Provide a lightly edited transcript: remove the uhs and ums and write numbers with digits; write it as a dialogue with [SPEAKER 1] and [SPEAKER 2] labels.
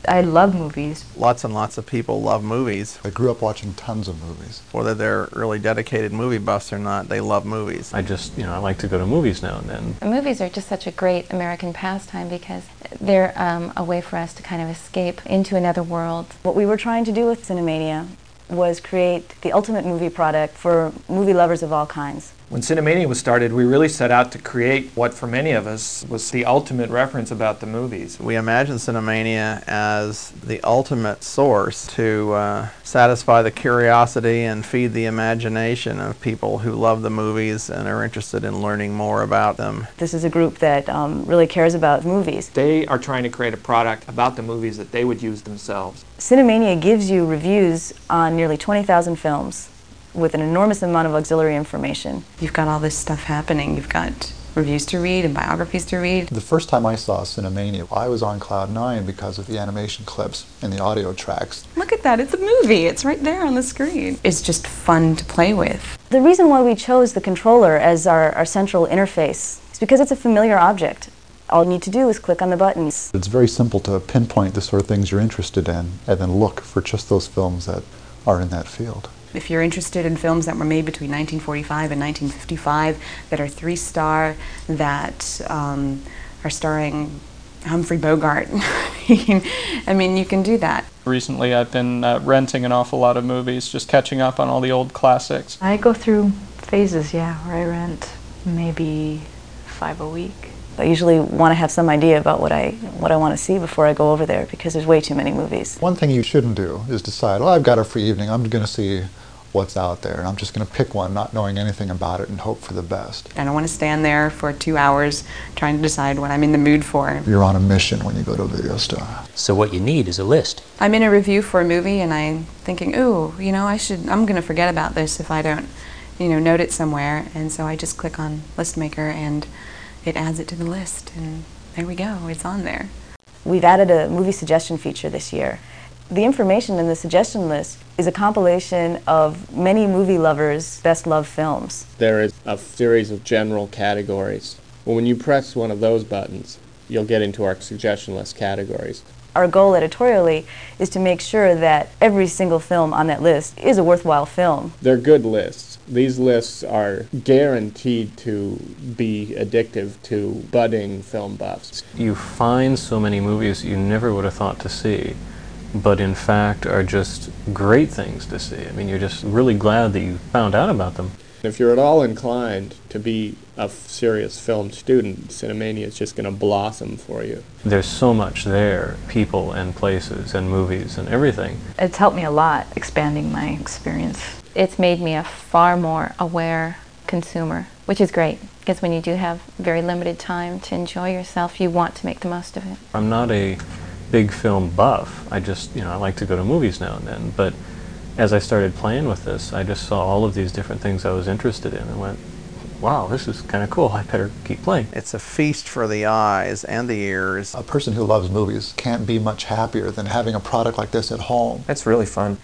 [SPEAKER 1] I love movies.
[SPEAKER 2] Lots and lots of people love movies.
[SPEAKER 3] I grew up watching tons of movies.
[SPEAKER 2] Whether they're really dedicated movie buffs or not, they love movies.
[SPEAKER 4] I like to go to movies now and then.
[SPEAKER 5] Movies are just such a great American pastime because they're a way for us to kind of escape into another world.
[SPEAKER 6] What we were trying to do with Cinemania was create the ultimate movie product for movie lovers of all kinds.
[SPEAKER 7] When Cinemania was started, we really set out to create what for many of us was the ultimate reference about the movies.
[SPEAKER 2] We imagine Cinemania as the ultimate source to satisfy the curiosity and feed the imagination of people who love the movies and are interested in learning more about them.
[SPEAKER 6] This is a group that really cares about movies.
[SPEAKER 7] They are trying to create a product about the movies that they would use themselves.
[SPEAKER 6] Cinemania gives you reviews on nearly 20,000 films with an enormous amount of auxiliary information.
[SPEAKER 8] You've got all this stuff happening. You've got reviews to read and biographies to read.
[SPEAKER 3] The first time I saw Cinemania, I was on cloud nine because of the animation clips and the audio tracks.
[SPEAKER 8] Look at that, it's a movie. It's right there on the screen. It's just fun to play with.
[SPEAKER 6] The reason why we chose the controller as our central interface is because it's a familiar object. All you need to do is click on the buttons.
[SPEAKER 3] It's very simple to pinpoint the sort of things you're interested in and then look for just those films that are in that field.
[SPEAKER 8] If you're interested in films that were made between 1945 and 1955 that are 3-star, that are starring Humphrey Bogart, I mean, you can do that.
[SPEAKER 9] Recently I've been renting an awful lot of movies, just catching up on all the old classics.
[SPEAKER 1] I go through phases, where I rent maybe 5 a week.
[SPEAKER 6] I usually want to have some idea about what I want to see before I go over there because there's way too many movies.
[SPEAKER 3] One thing you shouldn't do is decide, well, I've got a free evening, I'm going to see what's out there, and I'm just going to pick one not knowing anything about it and hope for the best.
[SPEAKER 8] I don't want to stand there for 2 hours trying to decide what I'm in the mood for.
[SPEAKER 3] You're on a mission when you go to a video store.
[SPEAKER 10] So what you need is a list.
[SPEAKER 8] I'm in a review for a movie and I'm thinking, ooh, I'm going to forget about this if I don't, note it somewhere, and so I just click on List Maker and it adds it to the list, and there we go, it's on there.
[SPEAKER 6] We've added a movie suggestion feature this year. The information in the suggestion list is a compilation of many movie lovers' best loved films.
[SPEAKER 11] There is a series of general categories. Well, when you press one of those buttons, you'll get into our suggestion list categories.
[SPEAKER 6] Our goal editorially is to make sure that every single film on that list is a worthwhile film.
[SPEAKER 11] They're good lists. These lists are guaranteed to be addictive to budding film buffs.
[SPEAKER 4] You find so many movies you never would have thought to see, but in fact are just great things to see. I mean, you're just really glad that you found out about them.
[SPEAKER 11] If you're at all inclined to be a serious film student, Cinemania is just going to blossom for you.
[SPEAKER 4] There's so much there, people and places and movies and everything.
[SPEAKER 1] It's helped me a lot, expanding my experience.
[SPEAKER 5] It's made me a far more aware consumer, which is great, because when you do have very limited time to enjoy yourself, you want to make the most of it.
[SPEAKER 4] I'm not a big film buff. I just, I like to go to movies now and then, but as I started playing with this, I just saw all of these different things I was interested in and went, wow, this is kind of cool, I better keep playing.
[SPEAKER 2] It's a feast for the eyes and the ears.
[SPEAKER 3] A person who loves movies can't be much happier than having a product like this at home.
[SPEAKER 7] It's really fun.